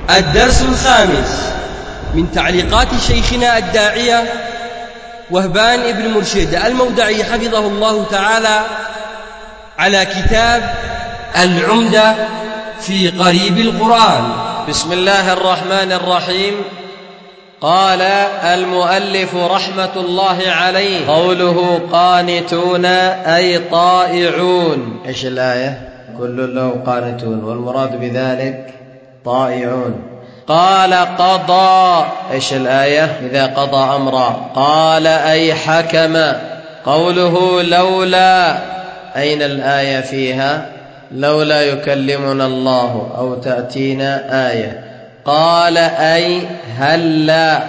الدرس الخامس من تعليقات شيخنا الداعية وهبان بن مرشد المودعي حفظه الله تعالى على كتاب العمدة في قريب القرآن. بسم الله الرحمن الرحيم. قال المؤلف رحمة الله عليه: قوله قانتون أي طائعون. إيش الآية؟ كل له قانتون، والمراد بذلك طائعون. قال قضى. إيش الآية؟ إذا قضى أمرا. قال أي حكم. قوله لولا، أين الآية فيها؟ لولا يكلمنا الله أو تأتينا آية. قال أي هلا.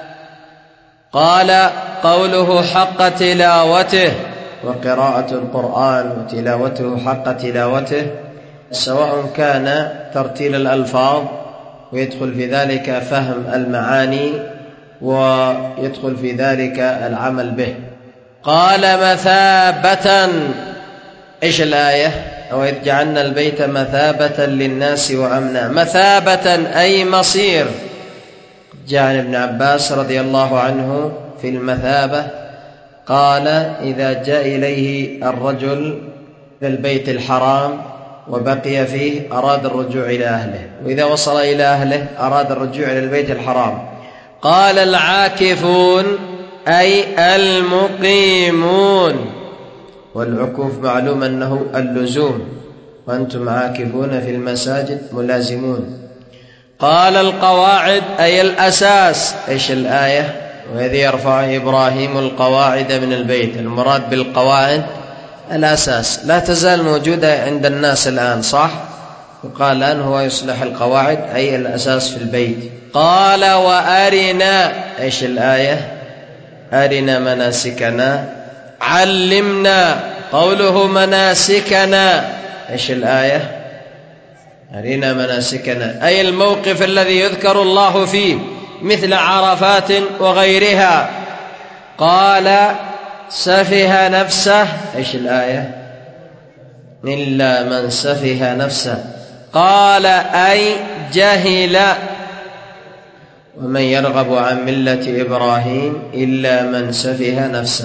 قال قوله حق تلاوته، وقراءة القرآن وتلاوته حق تلاوته، سواء كان ترتيل الألفاظ ويدخل في ذلك فهم المعاني ويدخل في ذلك العمل به. قال مثابة. إيش الآية؟ وإذ جعلنا البيت مثابة للناس وأمنا. مثابة أي مصير. جاء عن ابن عباس رضي الله عنه في المثابة قال: إذا جاء إليه الرجل في البيت الحرام وبقي فيه أراد الرجوع إلى أهله، وإذا وصل إلى أهله أراد الرجوع إلى البيت الحرام. قال العاكفون أي المقيمون، والعكوف معلوم أنه اللزوم، وأنتم عاكفون في المساجد ملازمون. قال القواعد أي الأساس. إيش الآية؟ وإذ يرفع إبراهيم القواعد من البيت. المراد بالقواعد الأساس، لا تزال موجودة عند الناس الآن، صح؟ وقال الآن هو يصلح القواعد أي الأساس في البيت. قال وأرنا. إيش الآية؟ أرنا مناسكنا. علمنا. قوله مناسكنا. إيش الآية؟ أرنا مناسكنا أي الموقف الذي يذكر الله فيه، مثل عرفات وغيرها. قال سفه نفسه. إيش الآية؟ إلا من سفه نفسه. قال أي جهل. ومن يرغب عن ملة إبراهيم إلا من سفه نفسه.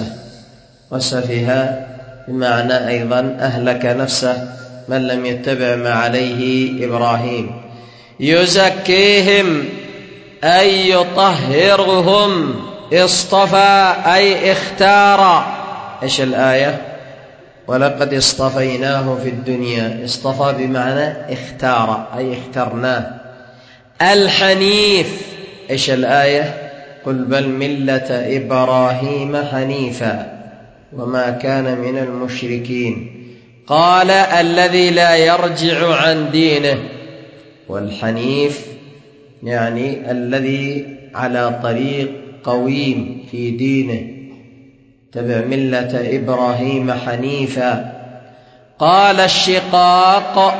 وسفه بمعنى أيضا أهلك نفسه، من لم يتبع ما عليه إبراهيم. يزكيهم أي يطهرهم. اصطفى أي اختار. إيش الآية؟ ولقد اصطفيناه في الدنيا. اصطفى بمعنى اختار أي اخترناه. الحنيف. إيش الآية؟ قل بل ملة إبراهيم حنيفا وما كان من المشركين. قال الذي لا يرجع عن دينه. والحنيف يعني الذي على طريق قويم في دينه، تبع ملة إبراهيم حنيفا. قال الشقاق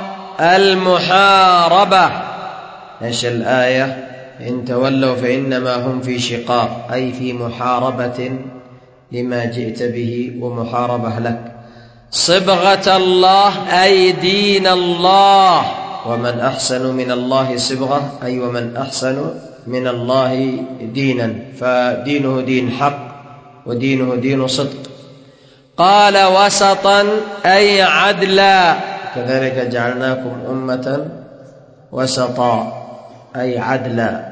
المحاربة. إيش الآية؟ إن تولوا فإنما هم في شقاق أي في محاربة لما جئت به ومحاربة لك. صبغة الله أي دين الله. ومن أحسن من الله صبغة أي ومن أحسن من الله دينا، فدينه دين حق ودينه دين صدق. قال وسطا أي عدلا. كذلك جعلناكم أمة وسطا أي عدلا.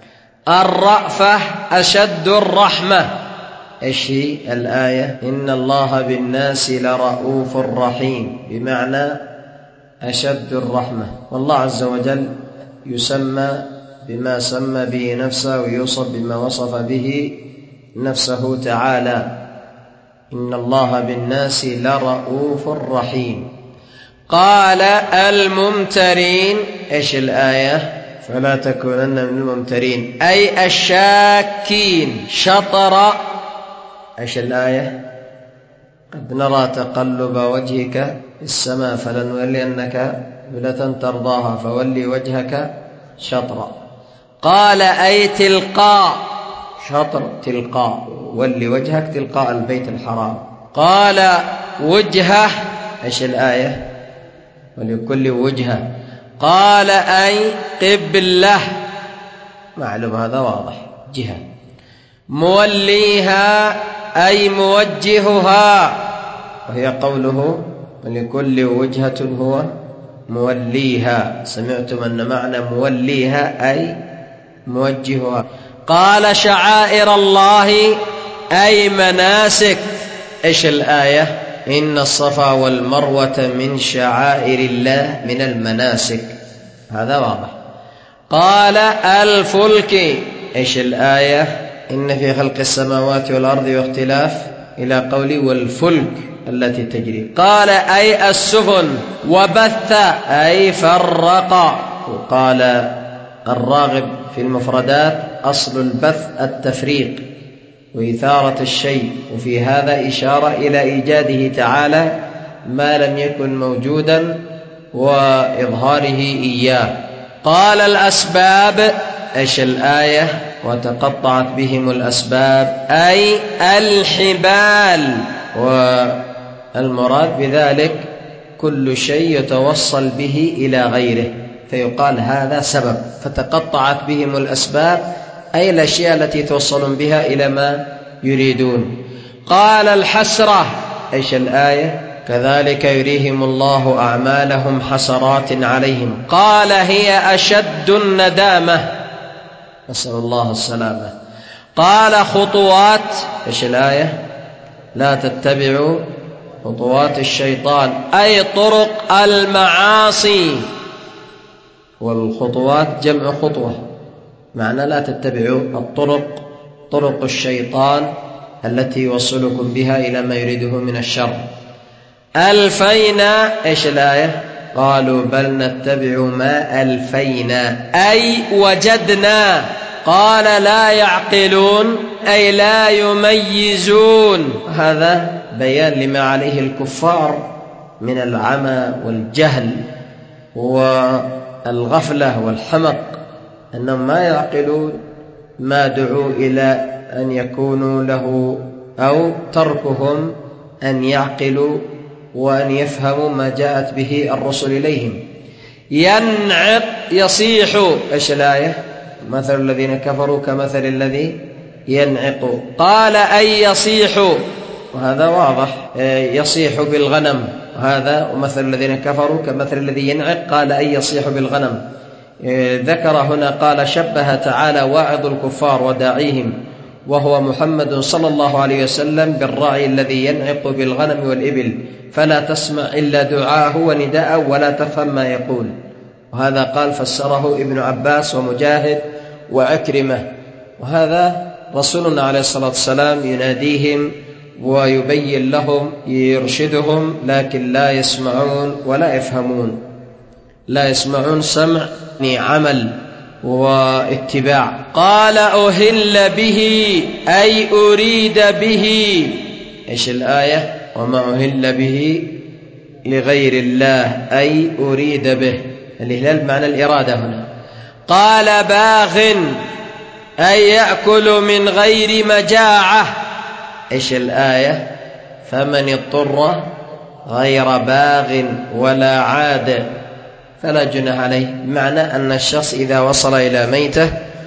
الرأفة أشد الرحمة. إيش الآية؟ إن الله بالناس لرؤوف رحيم، بمعنى أشد الرحمة. والله عز وجل يسمى بما سمى به نفسه ويوصف بما وصف به نفسه تعالى. إن الله بالناس لرؤوف رحيم. قال الممترين. إيش الآية؟ فلا تكونن من الممترين أي الشاكين. شطر. إيش الآية؟ قد نرى تقلب وجهك في السماء فلنولينك قبلة ترضاها فولي وجهك شطرا. قال أي تلقاء. شطر تلقاء، ولي وجهك تلقاء البيت الحرام. قال وجهه. إيش الآية؟ ولكل وجهة. قال أي قبلة، معلوم هذا واضح، جهة. موليها أي موجهها، وهي قوله ولكل وجهة هو موليها. سمعتم أن معنى موليها أي موجهها. قال شعائر الله أي مناسك. إيش الآية؟ إن الصفا والمروة من شعائر الله من المناسك، هذا واضح. قال الفلك. إيش الآية؟ إن في خلق السماوات والأرض واختلاف إلى قولي والفلك التي تجري. قال أي السفن. وبث أي فرق. وقال الراغب في المفردات أصل البث التفريق وإثارة الشيء، وفي هذا إشارة إلى إيجاده تعالى ما لم يكن موجودا وإظهاره إياه. قال الأسباب. إيش الآية؟ وتقطعت بهم الأسباب أي الحبال، والمراد بذلك كل شيء يتوصل به إلى غيره فيقال هذا سبب. فتقطعت بهم الأسباب أي الأشياء التي توصلون بها إلى ما يريدون. قال الحسرة. إيش الآية؟ كذلك يريهم الله أعمالهم حسرات عليهم. قال هي أشد الندامة، نسأل الله السلامة. قال خطوات. إيش الآية؟ لا تتبعوا خطوات الشيطان أي طرق المعاصي، والخطوات جمع خطوة، معنى لا تتبعوا الطرق، طرق الشيطان التي يوصلكم بها إلى ما يريده من الشر. ألفينا. إيش الآية؟ قالوا بل نتبع ما ألفينا أي وجدنا. قال لا يعقلون أي لا يميزون. هذا بيان لما عليه الكفار من العمى والجهل والغفلة والحمق، أنهم ما يعقلون ما دعوا إلى أن يكونوا له، أو تركهم أن يعقلوا وأن يفهموا ما جاءت به الرسل إليهم. ينعق يصيح. إيش الآية؟ مثل الذين كفروا كمثل الذي ينعق. قال أي يصيح، وهذا واضح، يصيح بالغنم، هذا ومثل الذين كفروا كمثل الذي ينعق. قال أي يصيح بالغنم. ذكر هنا قال شبه تعالى واعظ الكفار وداعيهم وهو محمد صلى الله عليه وسلم بالراعي الذي ينعق بالغنم والإبل، فلا تسمع إلا دعاءه ونداءه ولا تفهم ما يقول. وهذا قال فسره ابن عباس ومجاهد وعكرمة. وهذا رسولنا عليه الصلاة والسلام يناديهم ويبين لهم، يرشدهم، لكن لا يسمعون ولا يفهمون. لا يسمعون سمع عمل واتباع. قال أهل به أي أريد به. إيش الآية؟ وما أهل به لغير الله أي أريد به. الإهلال معنى الإرادة هنا. قال باغ أي يأكل من غير مجاعة. إيش الآية؟ فمن اضطر غير باغ ولا عاد فلا جناح عليه. معنى أن الشخص إذا وصل إلى ميتة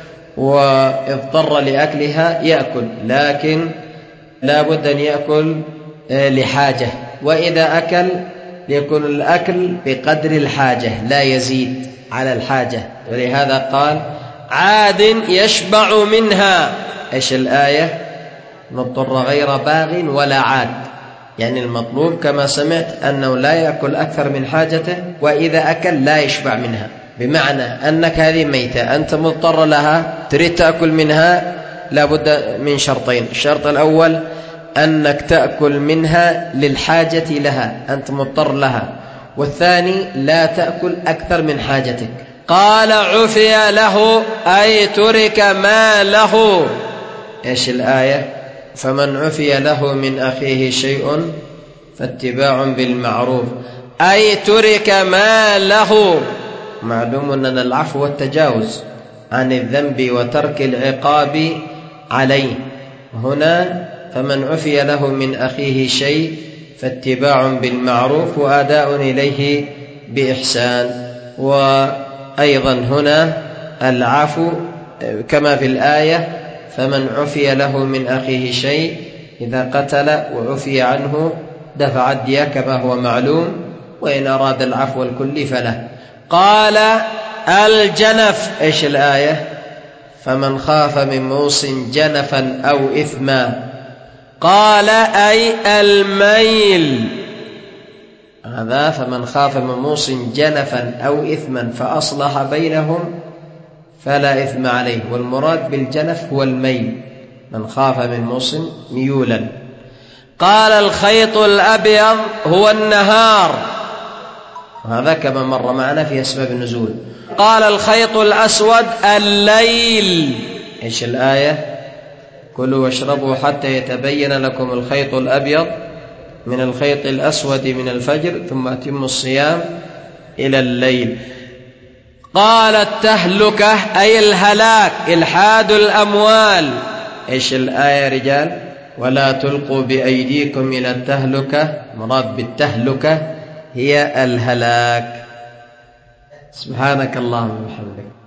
واضطر لأكلها يأكل، لكن لا بد أن يأكل لحاجة، وإذا أكل يكون الأكل بقدر الحاجة لا يزيد على الحاجة. ولهذا قال عاد يشبع منها. إيش الآية؟ مضطر غير باغ ولا عاد، يعني المطلوب كما سمعت أنه لا يأكل أكثر من حاجته، وإذا أكل لا يشبع منها، بمعنى أنك هذه ميتة أنت مضطر لها تريد تأكل منها، لابد من شرطين. الشرط الأول أنك تأكل منها للحاجة لها، أنت مضطر لها، والثاني لا تأكل أكثر من حاجتك. قال عفي له أي ترك ما له. إيش الآية؟ فمن عفي له من أخيه شيء فاتباع بالمعروف أي ترك ما له. معلوم أن العفو والتجاوز عن الذنب وترك العقاب عليه. هنا فمن عفي له من أخيه شيء فاتباع بالمعروف وأداء إليه بإحسان. وأيضا هنا العفو كما في الآية: فمن عفي له من أخيه شيء إذا قتل وعفي عنه دفع الدية كما هو معلوم، وإن أراد العفو الكلي فله. قال الجنف، إيش الآية؟ فمن خاف من موص جنفا أو إثما. قال أي الميل، هذا فمن خاف من موص جنفا أو إثما فأصلح بينهم فلا إثم عليه، والمراد بالجنف هو الميل، من خاف من موص ميولا. قال الخيط الأبيض هو النهار، وهذا كما مر معنا في أسباب النزول. قال الخيط الأسود الليل، إيش الآية؟ كلوا واشربوا حتى يتبين لكم الخيط الأبيض من الخيط الأسود من الفجر ثم أتموا الصيام إلى الليل. قال التهلكة أي الهلاك، إلحاد الأموال، إيش الآية رجال؟ ولا تلقوا بأيديكم إلى التهلكة، مراد بالتهلكة هي الهلاك. سبحانك اللهم وبحمدك.